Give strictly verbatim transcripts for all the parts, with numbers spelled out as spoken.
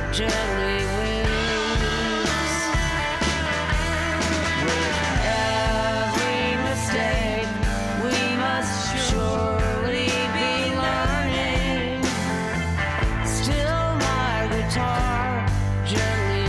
gently wins. With every mistake, we must surely be learning. Still my guitar gently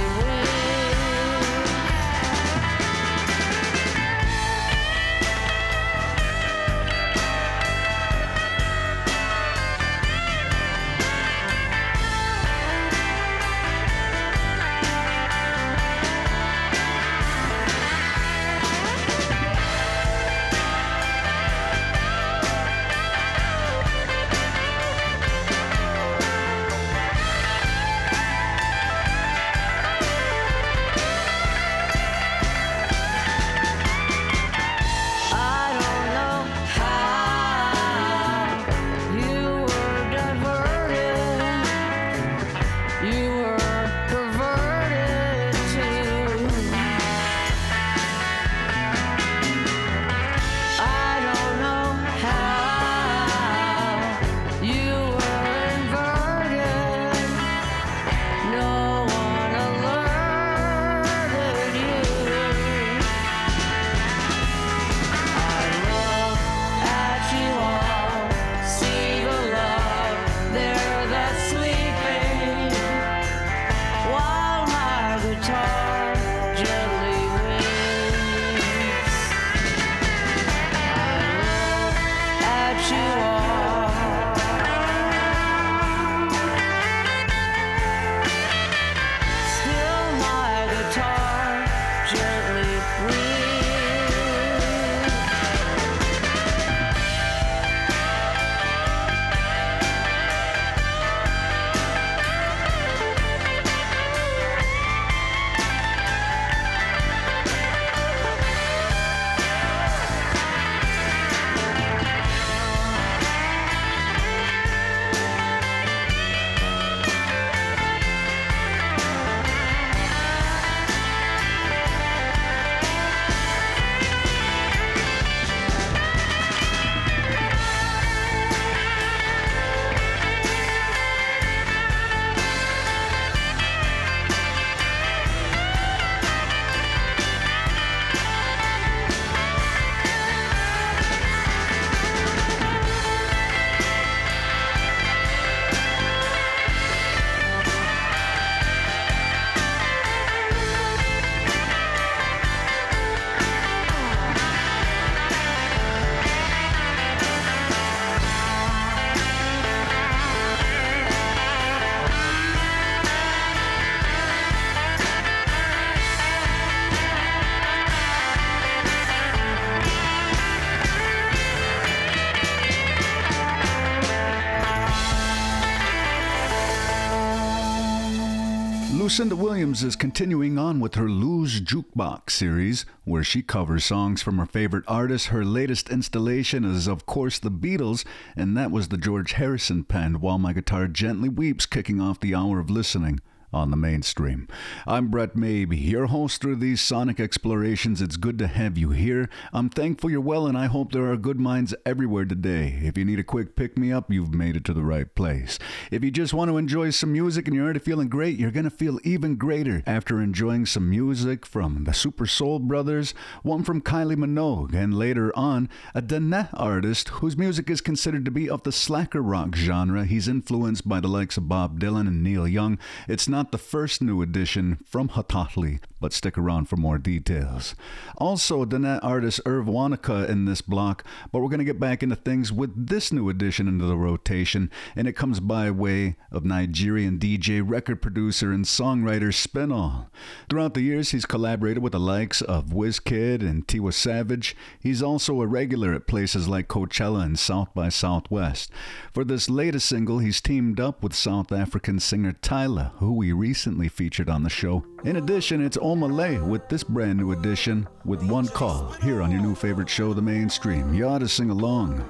Lucinda Williams is continuing on with her Lou's Jukebox series, where she covers songs from her favorite artists. Her latest installation is, of course, the Beatles, and that was the George Harrison penned While My Guitar Gently Weeps, kicking off the hour of listening on the Mainstream. I'm Brett Maybe, your host through these sonic explorations. It's good to have you here. I'm thankful you're well, and I hope there are good minds everywhere today. If you need a quick pick-me-up, you've made it to the right place. If you just want to enjoy some music and you're already feeling great, you're going to feel even greater after enjoying some music from the Super Soul Brothers, one from Kylie Minogue, and later on, a Dana artist whose music is considered to be of the slacker rock genre. He's influenced by the likes of Bob Dylan and Neil Young. It's not Not the first new edition from Hotahli, but stick around for more details. Also, Dana artist Irv Wanaka in this block, but we're going to get back into things with this new addition into the rotation, and it comes by way of Nigerian D J, record producer, and songwriter Spinall. Throughout the years, he's collaborated with the likes of Wizkid and Tiwa Savage. He's also a regular at places like Coachella and South by Southwest. For this latest single, he's teamed up with South African singer Tyla, who we recently featured on the show. In addition, it's Omale with this brand new edition with One Call here on your new favorite show, The Mainstream. You ought to sing along.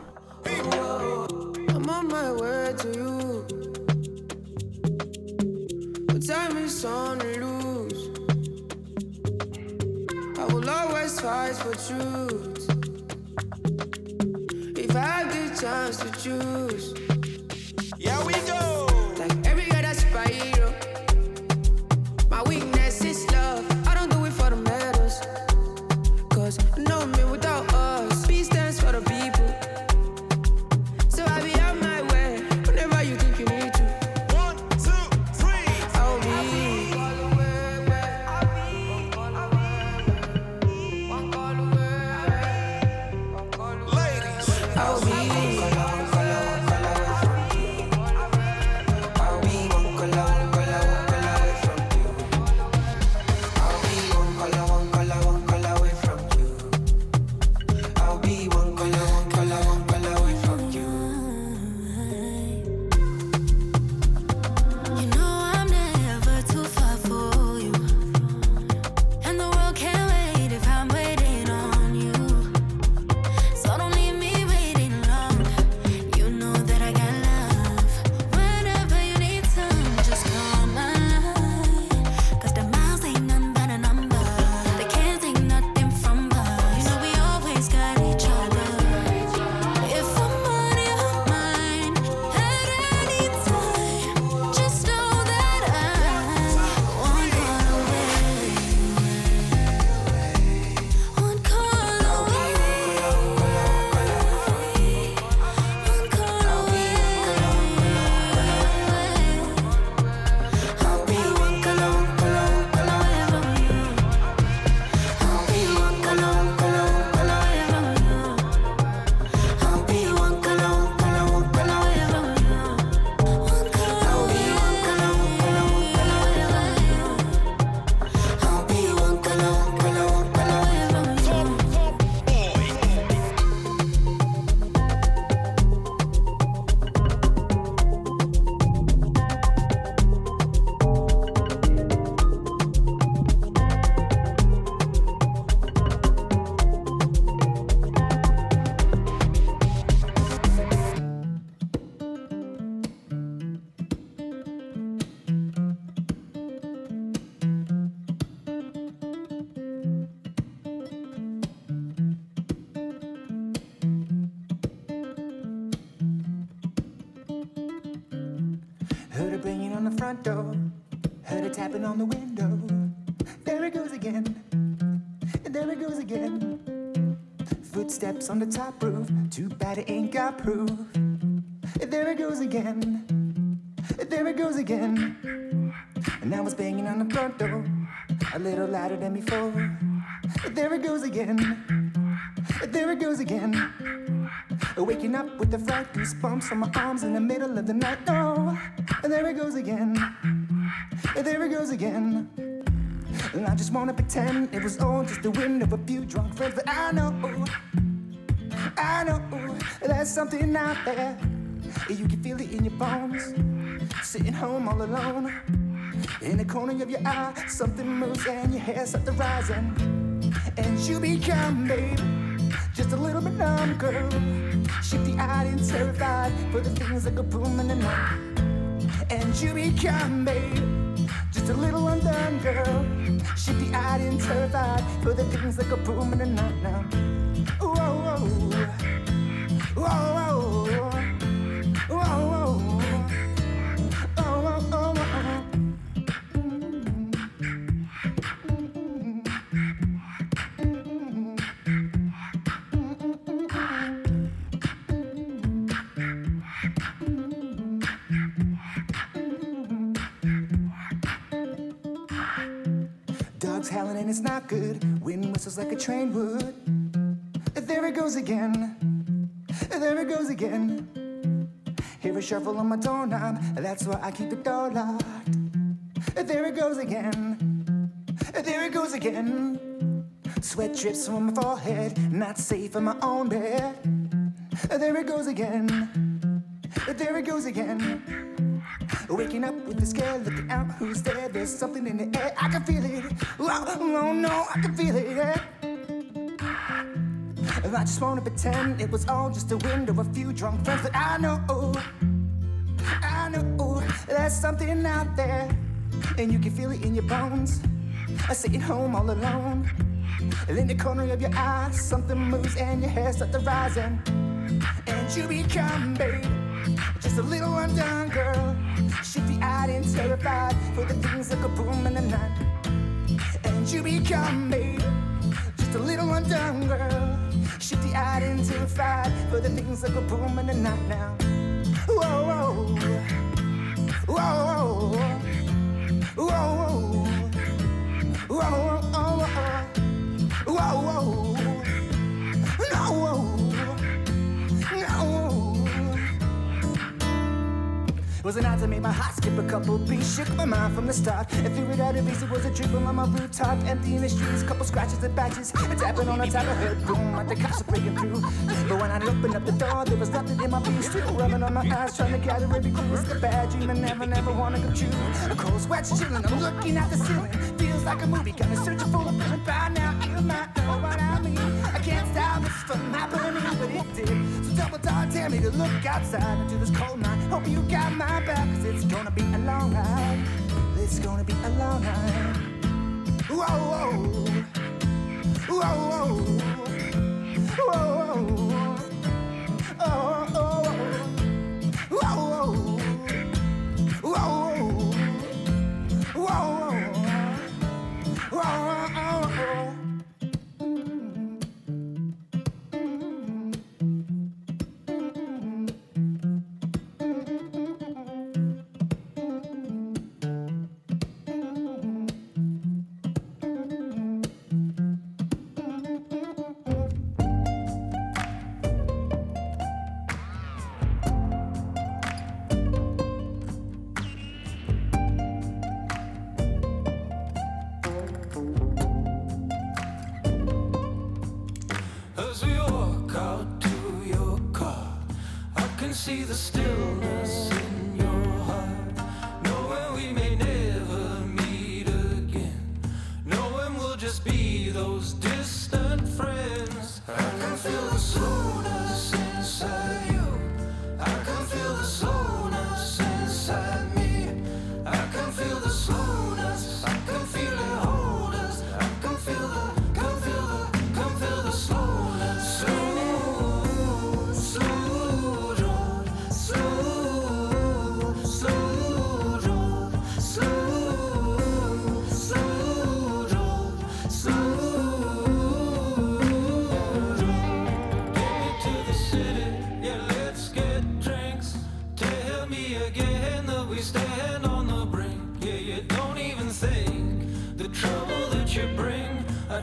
I'm on my way to you. The time is on the loose. I will always fight for truth. If I had the chance to choose. Here we go. Like every other spiral. front door. Heard a tapping on the window. There it goes again. There it goes again. Footsteps on the top roof. Too bad it ain't got proof. There it goes again. There it goes again. And now it's banging on the front door. A little louder than before. There it goes again. There it goes again. Waking up with the fright, goosebumps on my arms in the middle of the night. No, there it goes again. There it goes again. And I just wanna pretend it was all just the wind of a few drunk friends. But I know, I know there's something out there. You can feel it in your bones. Sitting home all alone. In the corner of your eye, something moves and your hair starts to rising. And you become, babe, just a little bit numb, girl. Shifty-eyed and terrified for the things that go boom in the night. And you become, babe, just a little undone, girl. Shifty-eyed and terrified for the things that go boom in the night now. Whoa, whoa, whoa, whoa, whoa, whoa. Dogs howling and it's not good. Wind whistles like a train would. There it goes again. There it goes again. Hear a shuffle on my doorknob. That's why I keep the door locked. There it goes again. There it goes again. Sweat drips from my forehead. Not safe in my own bed. There it goes again. There it goes again. Waking up with the scare, looking out, who's there? There's something in the air, I can feel it. Oh, oh no, I can feel it. I just wanna pretend it was all just the wind of a few drunk friends. But I know, I know there's something out there, and you can feel it in your bones. I'm sitting home all alone, and in the corner of your eye, something moves and your hair starts to rising. And you become, babe, just a little undone girl. Shifty-eyed and terrified for the things that go boom in the night. And you become, babe, just a little undone girl. Shifty-eyed and terrified for the things that go boom in the night now. Whoa, whoa, whoa, whoa, whoa, whoa, whoa, whoa, whoa, no, whoa, no. Was it not to make my heart skip a couple beats? Shook my mind from the start and threw it out of ease. It was a dribble on my rooftop, empty in the streets, couple scratches and patches, and tapping on the top of her boom, like the cops are breaking through. But when I opened up the door, there was nothing in my view. Still rubbing on my eyes, trying to gather every clue. It's a bad dream, I never, never wanna come true. A cold sweat's chilling, I'm looking at the ceiling. Feels like a movie, got me searching for a feeling. By now, you might know what I mean. I can't stop this from happening, but it did. So double dog, tell me to look outside into this cold night. Hope you got my back, cause it's gonna be a long ride. It's gonna be a long ride. Whoa, whoa, whoa, whoa, whoa, whoa, oh, oh, whoa, whoa, whoa, whoa, whoa, whoa, whoa. See the stillness in your heart, knowing we may never meet again, knowing we'll just be those distant friends. I can feel the slowness inside you, I can feel the slowness inside me, I can feel the slowness, I can feel it hold us, I can feel the, can feel the, can feel the slowness, slow, slow. Slow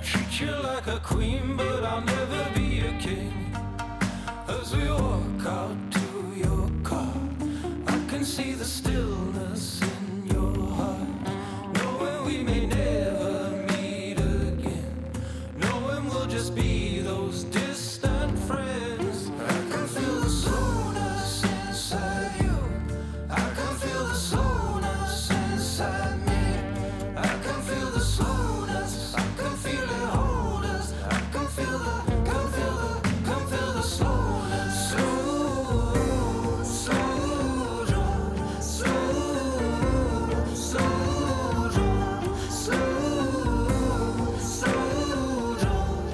treat you like a queen, but I'll never be a king. As we walk out to your car, I can see the stillness in your heart, knowing we may never meet again, knowing we'll just be those distant friends. I can feel the slowness inside you, I can feel the slowness inside me, I can feel the slowness, I can feel it hold us, I can feel the, can feel the, can feel the slowness. Slow, slow down, slow, slow down, slow, slow down,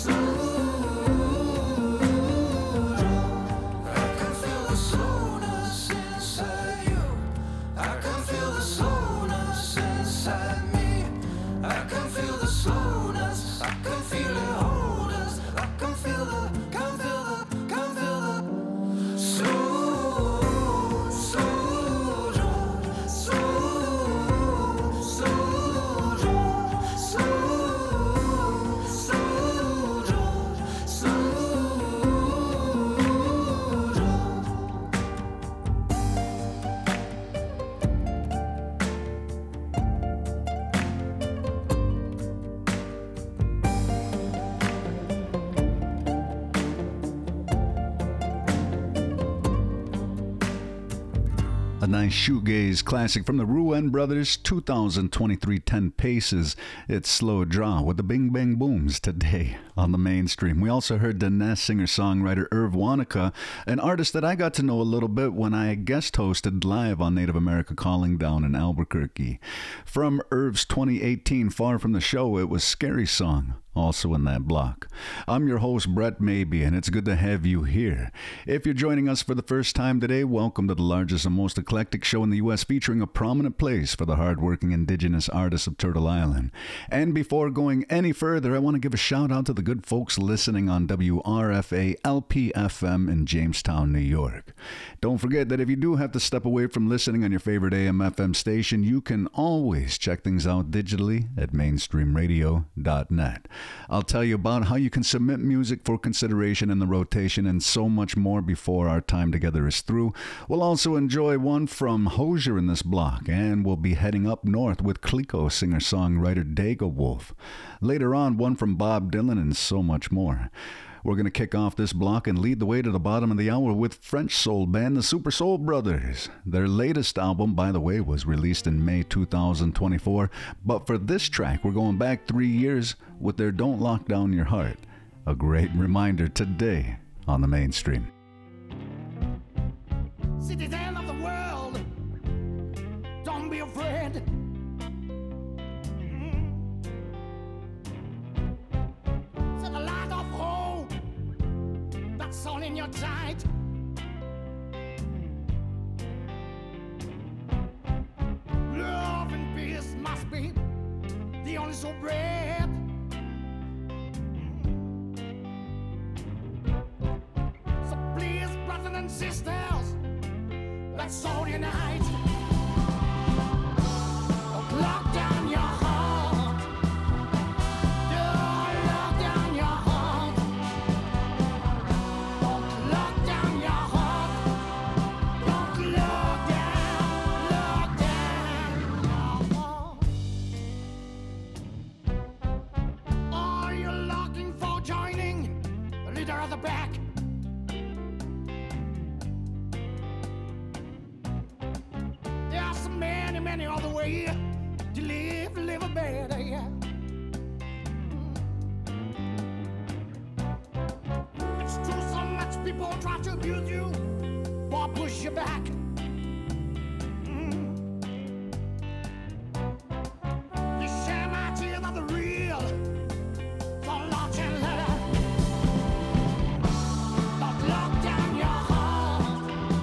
slow down. I can feel the slowness inside you, I can feel the slowness inside me, I can feel the slowness, I can feel it hold us, I can feel the, can feel the, can feel the slow, slow down, slow, slow down, slow, slow down, slow down. A nice shoegaze classic from the Ruan Brothers, two thousand twenty-three ten Paces. It's Slow Draw with the Bing Bang Booms today on the mainstream. We also heard Dinesh singer-songwriter Irv Wanaka, an artist that I got to know a little bit when I guest hosted live on Native America Calling down in Albuquerque. From Irv's twenty eighteen Far From the Show, it was Scary Song, also in that block. I'm your host, Brett Maybe, and it's good to have you here. If you're joining us for the first time today, welcome to the largest and most eclectic show in the U S featuring a prominent place for the hardworking indigenous artists of Turtle Island. And before going any further, I want to give a shout out to the good folks listening on W R F A L P F M in Jamestown, New York. Don't forget that if you do have to step away from listening on your favorite A M F M station, you can always check things out digitally at mainstream radio dot net. I'll tell you about how you can submit music for consideration in the rotation and so much more before our time together is through. We'll also enjoy one from Hozier in this block, and we'll be heading up north with Clico singer-songwriter Dago Wolf. Later on, one from Bob Dylan and so much more. We're going to kick off this block and lead the way to the bottom of the hour with French soul band the Super Soul Brothers. Their latest album, by the way, was released in May two thousand twenty-four, but for this track, we're going back three years with their Don't Lock Down Your Heart. A great reminder today on the mainstream. Citizen of the world, don't be afraid. Set a light of hope that's all in your sight. Love and peace must be the only so bread. So please, brothers and sisters, let's all unite. Don't lock down your heart. Don't lock down your heart. Don't lock down your heart. Don't lock down, lock down your heart. Are you looking for joining the leader of the pack? There's so many, many other ways to live, to live a better, yeah. It's true, so much people try to abuse you or push you back. Mm. You share my tears of the real, so launch and let her. Don't lock down your heart.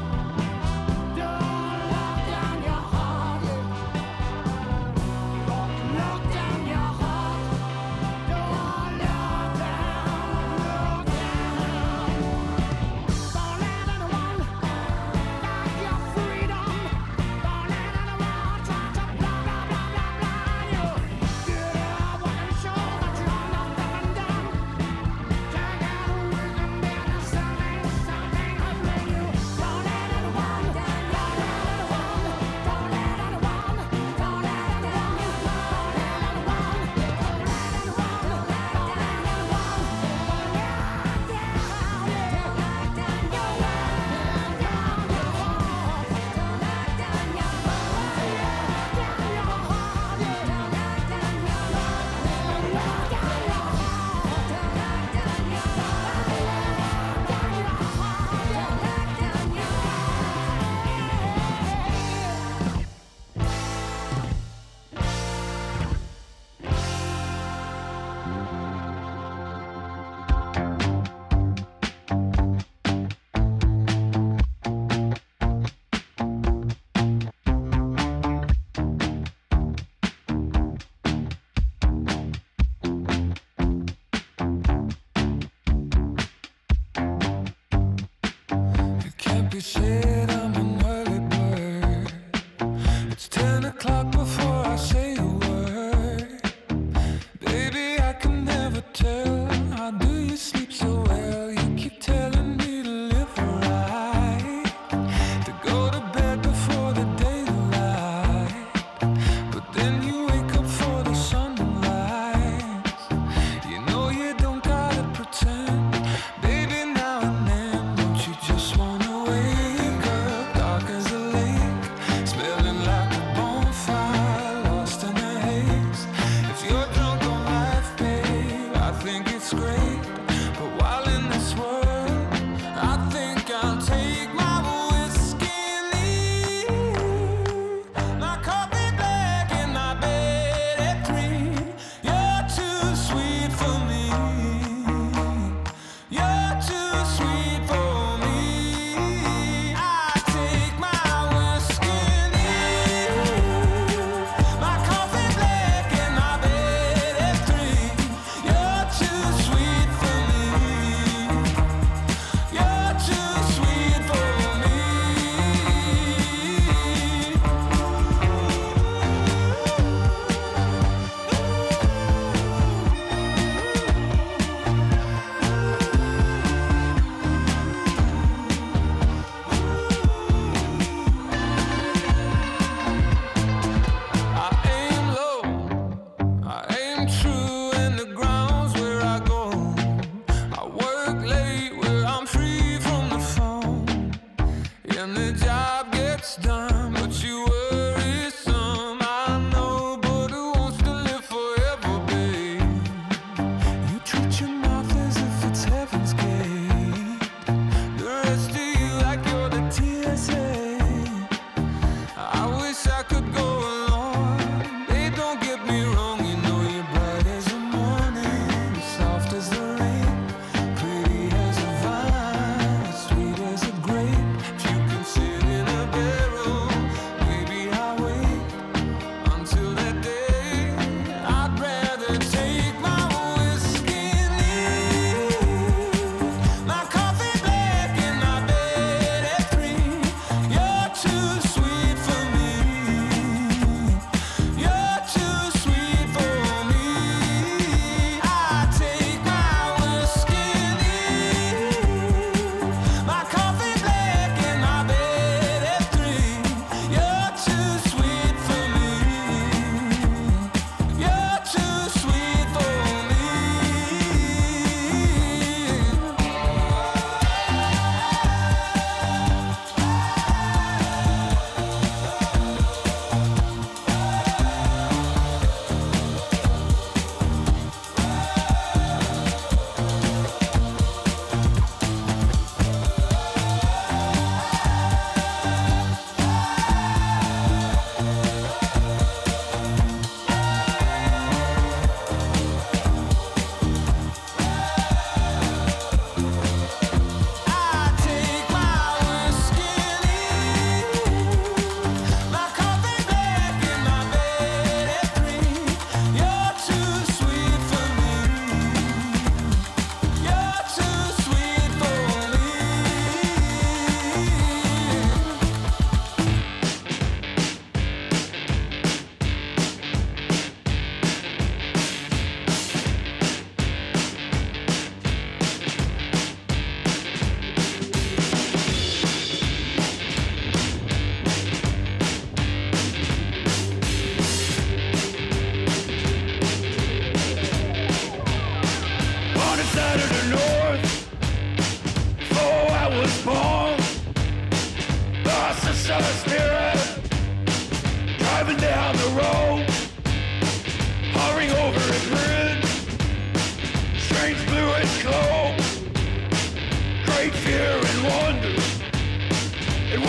Don't lock down your heart, yeah. Don't lock down your heart. Don't lock down, lock down. Don't let anyone knock your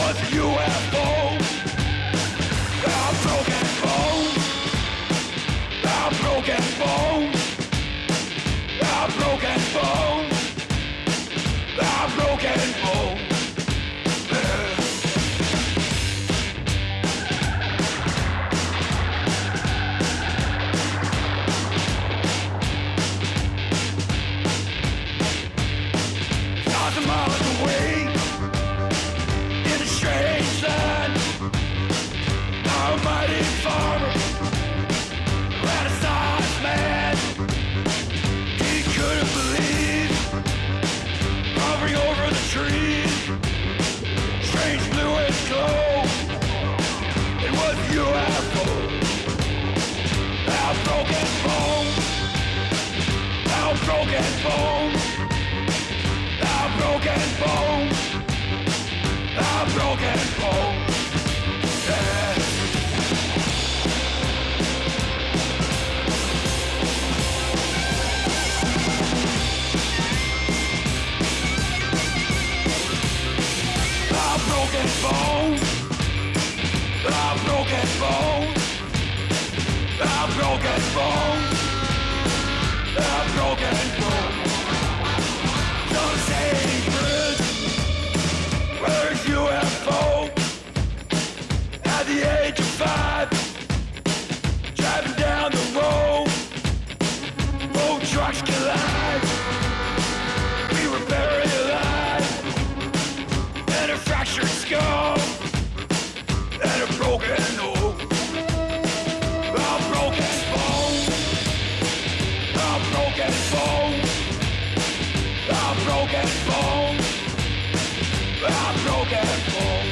was a U F O. A broken bone. A broken bone. A broken bone. A broken bone. Thousand miles away in a strange land, a mighty farmer, Renaissance man. He couldn't believe, hovering over the trees, strange blue and glow. It was U F O. Our broken bone, our broken bone. A broken bone, a broken bone. Yeah. A broken bone, a broken bone, a broken bone, a broken bone. Don't say where's U F O? At the age of five, driving down the road, both trucks collide. We were buried alive, and a fractured skull, and a broken nose. A broken bone, a broken bone, a broken bone. A broken bone.